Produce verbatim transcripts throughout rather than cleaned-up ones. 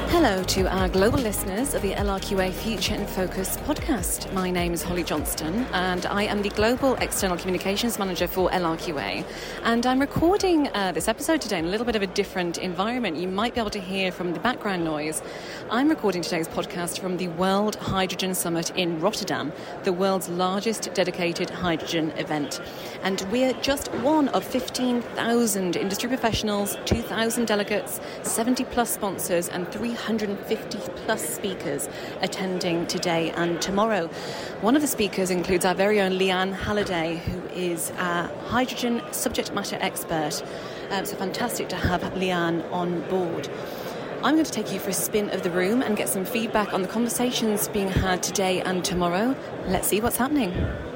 Hello to our global listeners of the L R Q A Future in Focus podcast. My name is Holly Johnston and I am the Global External Communications Manager for L R Q A. And I'm recording uh, this episode today in a little bit of a different environment. You might be able to hear from the background noise. I'm recording today's podcast from the World Hydrogen Summit in Rotterdam, the world's largest dedicated hydrogen event. And we're just one of fifteen thousand industry professionals, two thousand delegates, seventy plus sponsors and three hundred fifty plus speakers attending today and tomorrow. One of the speakers includes our very own Leanne Halliday, who is a hydrogen subject matter expert. Um, so fantastic to have Leanne on board. I'm going to take you for a spin of the room and get some feedback on the conversations being had today and tomorrow. Let's see what's happening.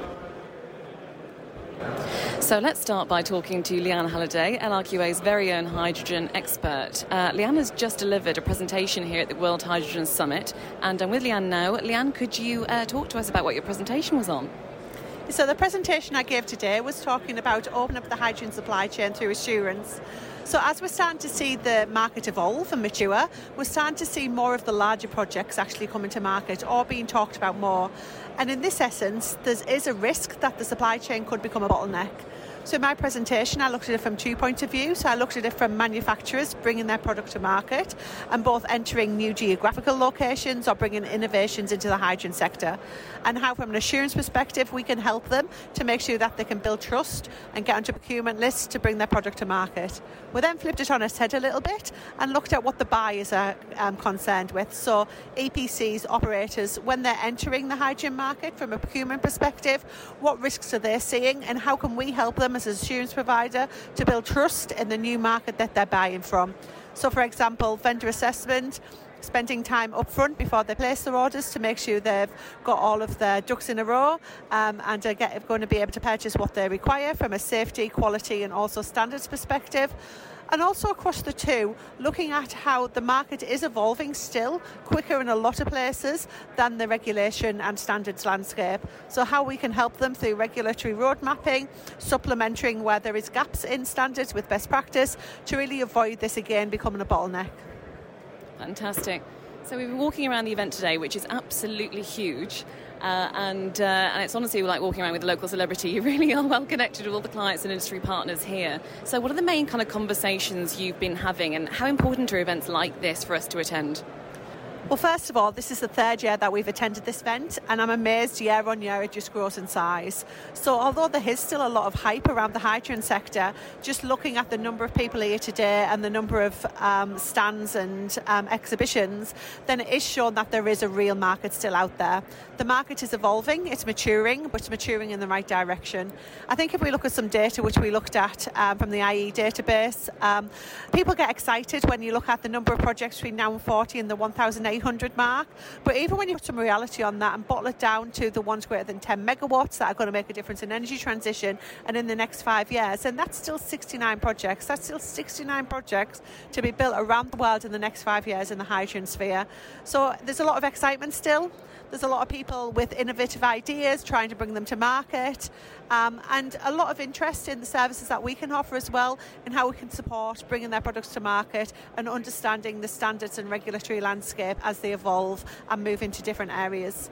So let's start by talking to Leanne Halliday, L R Q A's very own hydrogen expert. Uh, Leanne has just delivered a presentation here at the World Hydrogen Summit, and I'm with Leanne now. Leanne, could you uh, talk to us about what your presentation was on? So the presentation I gave today was talking about opening up the hydrogen supply chain through assurance. So as we're starting to see the market evolve and mature, we're starting to see more of the larger projects actually coming to market or being talked about more. And in this essence, there is a risk that the supply chain could become a bottleneck. So in my presentation, I looked at it from two points of view. So I looked at it from manufacturers bringing their product to market and both entering new geographical locations or bringing innovations into the hydrogen sector, and how from an assurance perspective we can help them to make sure that they can build trust and get onto procurement lists to bring their product to market. We then flipped it on its head a little bit and looked at what the buyers are um, concerned with. So E P Cs, operators, when they're entering the hydrogen market from a procurement perspective, what risks are they seeing and how can we help them as an assurance provider to build trust in the new market that they're buying from. So for example, vendor assessment, spending time up front before they place their orders to make sure they've got all of their ducks in a row um, and are get, going to be able to purchase what they require from a safety, quality and also standards perspective. And also across the two, looking at how the market is evolving still quicker in a lot of places than the regulation and standards landscape. So how we can help them through regulatory road mapping, supplementing where there is gaps in standards with best practice to really avoid this again becoming a bottleneck. Fantastic. So we've been walking around the event today, which is absolutely huge. Uh, and, uh, and it's honestly like walking around with a local celebrity. You really are well connected with all the clients and industry partners here. So what are the main kind of conversations you've been having, and how important are events like this for us to attend? Well, first of all, this is the third year that we've attended this event, and I'm amazed year on year it just grows in size. So although there is still a lot of hype around the hydrogen sector, just looking at the number of people here today and the number of um, stands and um, exhibitions, then it is shown that there is a real market still out there. The market is evolving, it's maturing, but it's maturing in the right direction. I think if we look at some data which we looked at um, from the I E database, um, people get excited when you look at the number of projects between now and forty and the one thousand eight hundred mark, but even when you put some reality on that and bottle it down to the ones greater than ten megawatts that are going to make a difference in energy transition and in the next five years, then that's still sixty-nine projects. That's still sixty-nine projects to be built around the world in the next five years in the hydrogen sphere. So there's a lot of excitement still. There's a lot of people with innovative ideas trying to bring them to market, um, and a lot of interest in the services that we can offer as well, and how we can support bringing their products to market and understanding the standards and regulatory landscape as they evolve and move into different areas.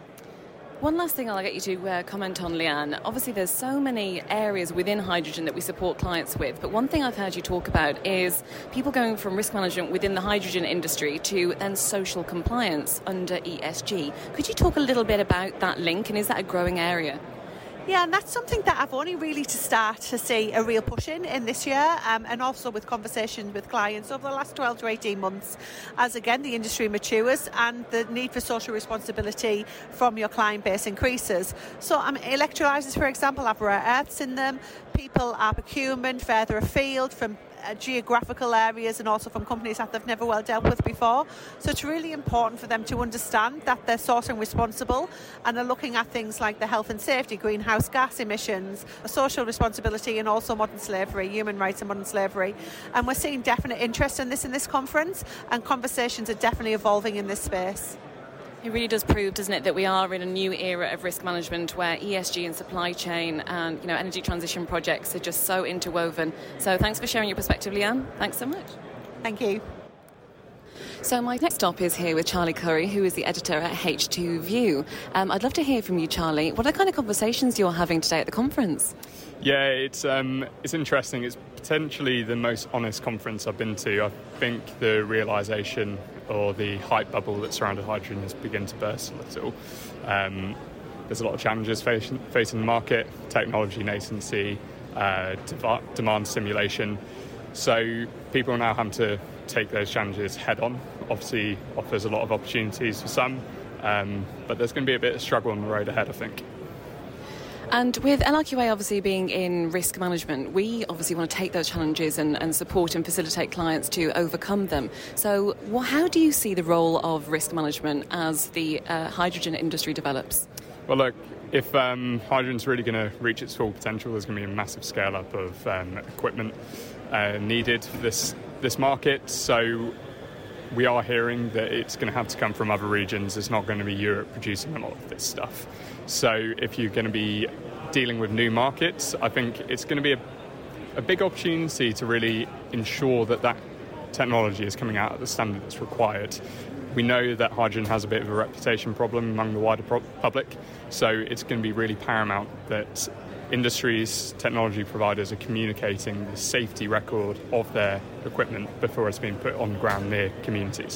One last thing I'll get you to uh, comment on, Leanne. Obviously, there's so many areas within hydrogen that we support clients with, but one thing I've heard you talk about is people going from risk management within the hydrogen industry to then social compliance under E S G. Could you talk a little bit about that link, and is that a growing area? Yeah, and that's something that I've only really to start to see a real push in in this year, um, and also with conversations with clients over the last twelve to eighteen months, as again the industry matures and the need for social responsibility from your client base increases. So um, electrolyzers, for example, have rare earths in them. People are procurement further afield from Uh, geographical areas and also from companies that they've never well dealt with before. So it's really important for them to understand that they're sourcing responsible and are looking at things like the health and safety, greenhouse gas emissions, social responsibility, and also modern slavery, human rights and modern slavery. And we're seeing definite interest in this in this conference, and conversations are definitely evolving in this space. It really does prove, doesn't it, that we are in a new era of risk management where E S G and supply chain and, you know, energy transition projects are just so interwoven. So thanks for sharing your perspective, Leanne. Thanks so much. Thank you. So my next stop is here with Charlie Curry, who is the editor at H two View. Um, I'd love to hear from you, Charlie. What are the kind of conversations you're having today at the conference? Yeah, it's um, it's interesting. It's potentially the most honest conference I've been to. I think the realisation or the hype bubble that surrounded hydrogen has begun to burst a little. Um, there's a lot of challenges facing, facing the market, technology nascency, uh, dev- demand stimulation. So people are now having to take those challenges head on. Obviously offers a lot of opportunities for some, um, but there's going to be a bit of struggle on the road ahead, I think. And with L R Q A obviously being in risk management, we obviously want to take those challenges and, and support and facilitate clients to overcome them. So well, how do you see the role of risk management as the uh, hydrogen industry develops? Well, look, if um, hydrogen's really going to reach its full potential, there's going to be a massive scale-up of um, equipment uh, needed for this, this market. So we are hearing that it's going to have to come from other regions. It's not going to be Europe producing a lot of this stuff. So if you're going to be dealing with new markets, I think it's going to be a, a big opportunity to really ensure that that technology is coming out at the standard that's required. We know that hydrogen has a bit of a reputation problem among the wider pro- public, so it's going to be really paramount that industries, technology providers are communicating the safety record of their equipment before it's being put on the ground near communities.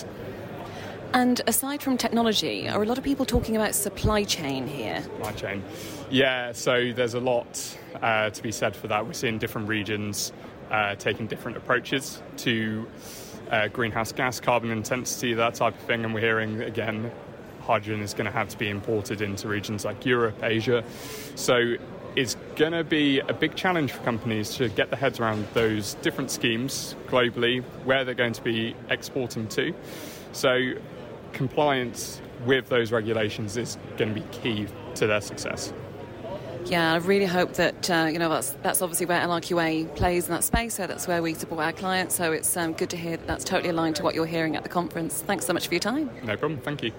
And aside from technology, are a lot of people talking about supply chain here? Supply chain. Yeah, so there's a lot uh, to be said for that. We're seeing different regions uh, taking different approaches to uh, greenhouse gas, carbon intensity, that type of thing. And we're hearing, again, hydrogen is going to have to be imported into regions like Europe, Asia. So it's going to be a big challenge for companies to get their heads around those different schemes globally, where they're going to be exporting to. So compliance with those regulations is going to be key to their success. Yeah, I really hope that, uh, you know, that's that's obviously where L R Q A plays in that space, so that's where we support our clients, so it's um, good to hear that that's totally aligned to what you're hearing at the conference. Thanks so much for your time. No problem, thank you.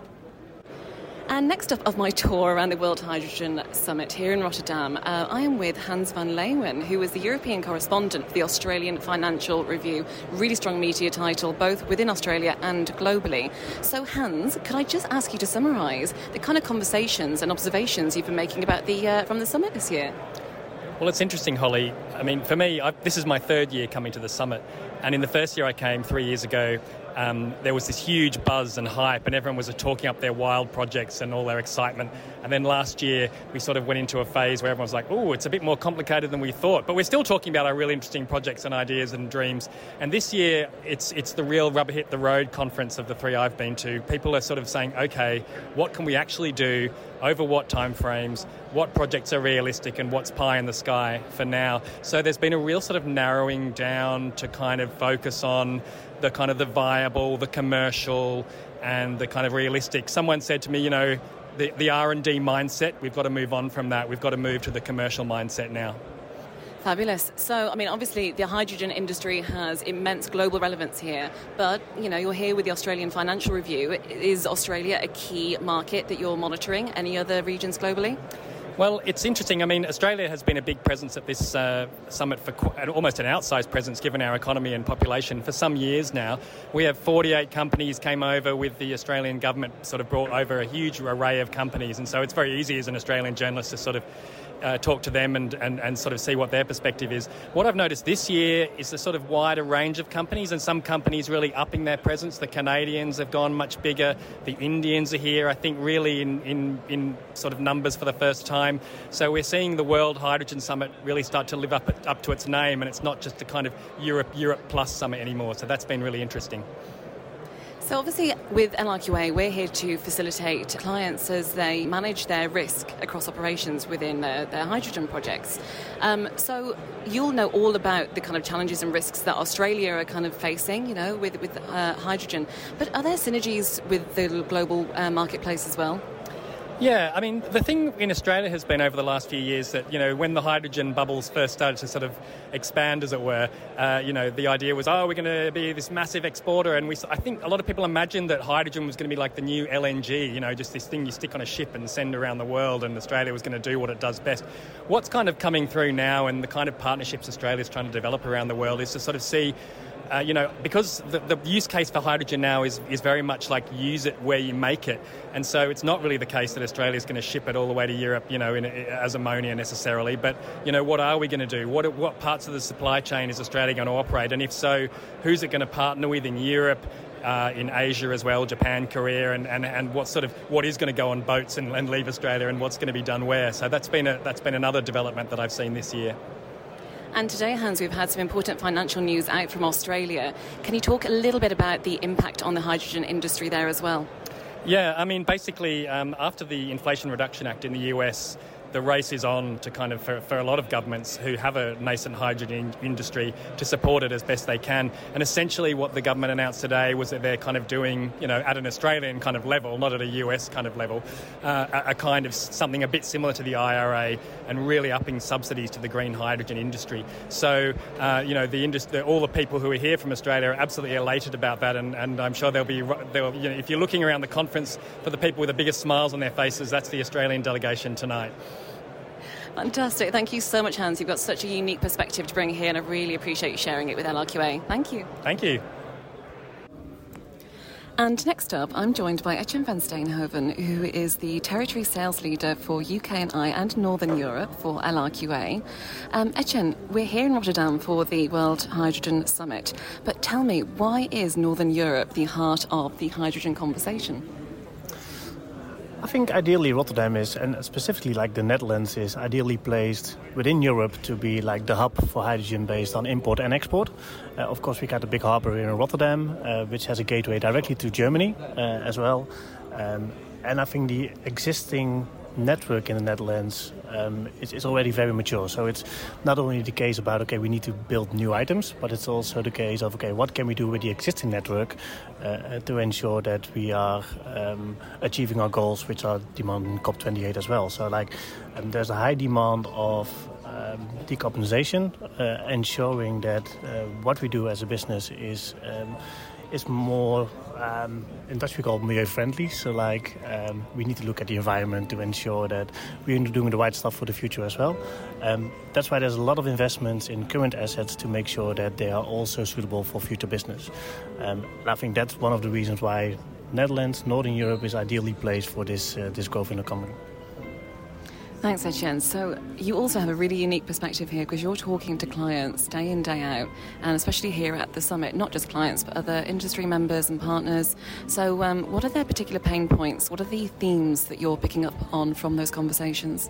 And next up of my tour around the World Hydrogen Summit here in Rotterdam, uh, I am with Hans van Leeuwen, who is the European correspondent for the Australian Financial Review. Really strong media title, both within Australia and globally. So Hans, could I just ask you to summarise the kind of conversations and observations you've been making about the uh, from the summit this year? Well, it's interesting, Holly. I mean, for me, I, this is my third year coming to the summit. And in the first year I came, three years ago, um, there was this huge buzz and hype, and everyone was talking up their wild projects and all their excitement. And then last year, we sort of went into a phase where everyone's like, oh, it's a bit more complicated than we thought. But we're still talking about our really interesting projects and ideas and dreams. And this year, it's it's the real rubber hit the road conference of the three I've been to. People are sort of saying, okay, what can we actually do? Over what time frames, what projects are realistic, and what's pie in the sky for now. So there's been a real sort of narrowing down to kind of focus on the kind of the viable, the commercial, and the kind of realistic. Someone said to me, you know, the, the R and D mindset, we've got to move on from that. We've got to move to the commercial mindset now. Fabulous. So, I mean, obviously the hydrogen industry has immense global relevance here, but, you know, you're here with the Australian Financial Review. Is Australia a key market that you're monitoring? Any other regions globally? Well, it's interesting. I mean, Australia has been a big presence at this uh, summit for qu- almost an outsized presence given our economy and population for some years now. We have forty-eight companies came over with the Australian government, sort of brought over a huge array of companies. And so it's very easy as an Australian journalist to sort of Uh, talk to them and, and, and sort of see what their perspective is. What I've noticed this year is a sort of wider range of companies, and some companies really upping their presence. The Canadians have gone much bigger. The Indians are here, I think, really in, in, in sort of numbers for the first time. So we're seeing the World Hydrogen Summit really start to live up, up to its name, and it's not just a kind of Europe, Europe plus summit anymore. So that's been really interesting. So obviously with L R Q A, we're here to facilitate clients as they manage their risk across operations within their, their hydrogen projects. Um, so you'll know all about the kind of challenges and risks that Australia are kind of facing, you know, with, with uh, hydrogen. But are there synergies with the global uh, marketplace as well? Yeah, I mean, the thing in Australia has been over the last few years that, you know, when the hydrogen bubbles first started to sort of expand, as it were, uh, you know, the idea was, oh, we're going to be this massive exporter. And we, I think a lot of people imagined that hydrogen was going to be like the new L N G, you know, just this thing you stick on a ship and send around the world, and Australia was going to do what it does best. What's kind of coming through now, and the kind of partnerships Australia's trying to develop around the world, is to sort of see Uh, you know, because the, the use case for hydrogen now is, is very much like use it where you make it. And so it's not really the case that Australia is going to ship it all the way to Europe, you know, in, as ammonia necessarily. But, you know, what are we going to do? What, what parts of the supply chain is Australia going to operate? And if so, who's it going to partner with in Europe, uh, in Asia as well, Japan, Korea, and, and, and what sort of what is going to go on boats and, and leave Australia, and what's going to be done where? So that's been a, that's been another development that I've seen this year. And today, Hans, we've had some important financial news out from Australia. Can you talk a little bit about the impact on the hydrogen industry there as well? Yeah, I mean, basically, um, after the Inflation Reduction Act in the U S, the race is on to kind of, for, for a lot of governments who have a nascent hydrogen industry, to support it as best they can. And essentially what the government announced today was that they're kind of doing, you know, at an Australian kind of level, not at a U S kind of level, uh, a, a kind of something a bit similar to the I R A, and really upping subsidies to the green hydrogen industry. So, uh, you know, the industry, all the people who are here from Australia are absolutely elated about that, and, and I'm sure they'll be, they'll, you know, if you're looking around the conference, for the people with the biggest smiles on their faces, that's the Australian delegation tonight. Fantastic. Thank you so much, Hans. You've got such a unique perspective to bring here, and I really appreciate you sharing it with L R Q A. Thank you. Thank you. And next up, I'm joined by Etienne van Steenhoven, who is the Territory Sales Leader for U K and I and Northern Europe for L R Q A. Um, Etienne, we're here in Rotterdam for the World Hydrogen Summit, but tell me, why is Northern Europe the heart of the hydrogen conversation? I think ideally Rotterdam is, and specifically like the Netherlands, is ideally placed within Europe to be like the hub for hydrogen based on import and export. Uh, of course, we got a big harbour here in Rotterdam, uh, which has a gateway directly to Germany uh, as well. Um, and I think the existing network in the Netherlands um, is, is already very mature. So it's not only the case about, okay, we need to build new items, but it's also the case of, okay, what can we do with the existing network uh, to ensure that we are um, achieving our goals, which are demanded in COP twenty-eight as well. So like um, there's a high demand of um, decarbonization, uh, ensuring that uh, what we do as a business is um, is more, um, in Dutch we call it milieu-friendly. So like um, we need to look at the environment to ensure that we're doing the right stuff for the future as well. Um, that's why there's a lot of investments in current assets to make sure that they are also suitable for future business. Um, and I think that's one of the reasons why Netherlands, Northern Europe is ideally placed for this, uh, this growth in the company. Thanks, Etienne. So you also have a really unique perspective here, because you're talking to clients day in, day out, and especially here at the summit, not just clients, but other industry members and partners. So um, what are their particular pain points? What are the themes that you're picking up on from those conversations?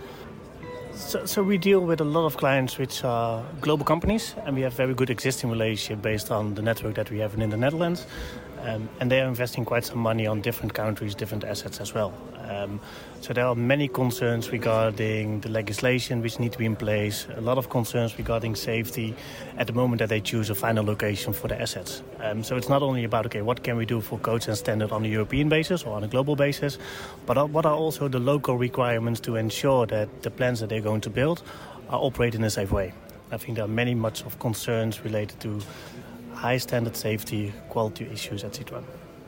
So, so we deal with a lot of clients which are global companies, and we have very good existing relationship based on the network that we have in the Netherlands. Um, and they are investing quite some money on different countries, different assets as well. Um, so there are many concerns regarding the legislation which need to be in place, a lot of concerns regarding safety at the moment that they choose a final location for the assets. Um, so it's not only about, okay, what can we do for codes and standard on a European basis or on a global basis, but what are also the local requirements to ensure that the plants that they're going to build are operated in a safe way. I think there are many much of concerns related to high standard safety, quality issues, et cetera.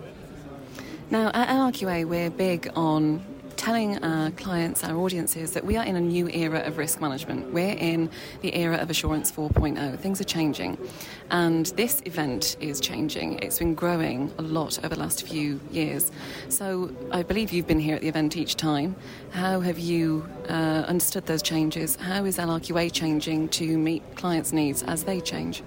Now, at L R Q A, we're big on telling our clients, our audiences, that we are in a new era of risk management. We're in the era of Assurance four point oh. Things are changing. And this event is changing. It's been growing a lot over the last few years. So I believe you've been here at the event each time. How have you uh, understood those changes? How is L R Q A changing to meet clients' needs as they change?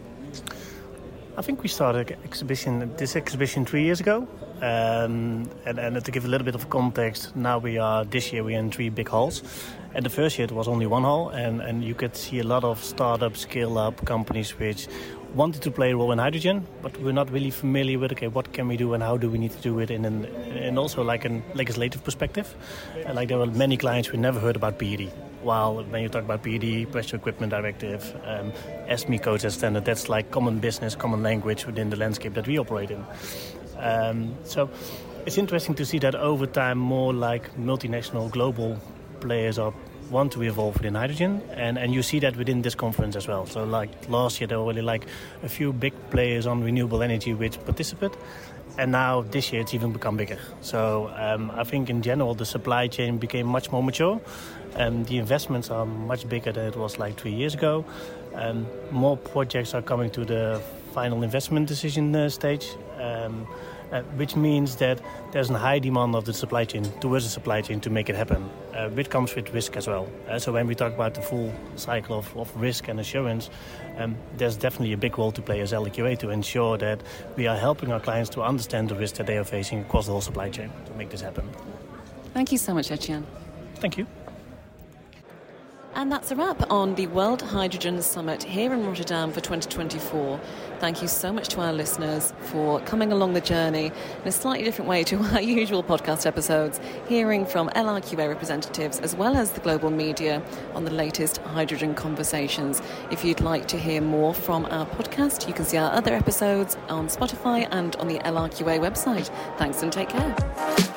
I think we started exhibition, this exhibition three years ago. Um, and, and to give a little bit of context, now we are, this year we're in three big halls. And the first year it was only one hall, and, and you could see a lot of startup, scale-up companies which wanted to play a role in hydrogen, but we're not really familiar with, okay, what can we do and how do we need to do it in an, and also like a legislative perspective. And like there were many clients who never heard about P E D. While when you talk about P E D, Pressure Equipment Directive, um, S M E codes as standard, that's like common business, common language within the landscape that we operate in. Um, so it's interesting to see that over time more like multinational global players are want to evolve within hydrogen, and, and you see that within this conference as well. So like last year there were really like a few big players on renewable energy which participate, and now this year it's even become bigger. So um, I think in general the supply chain became much more mature, and the investments are much bigger than it was like three years ago. Um, more projects are coming to the final investment decision uh, stage, um, uh, which means that there's a high demand of the supply chain towards the supply chain to make it happen, uh, which comes with risk as well. Uh, so when we talk about the full cycle of, of risk and assurance, um, there's definitely a big role to play as L A Q A to ensure that we are helping our clients to understand the risk that they are facing across the whole supply chain to make this happen. Thank you so much, Etienne. Thank you. And that's a wrap on the World Hydrogen Summit here in Rotterdam for twenty twenty-four. Thank you so much to our listeners for coming along the journey in a slightly different way to our usual podcast episodes, hearing from L R Q A representatives as well as the global media on the latest hydrogen conversations. If you'd like to hear more from our podcast, you can see our other episodes on Spotify and on the L R Q A website. Thanks and take care.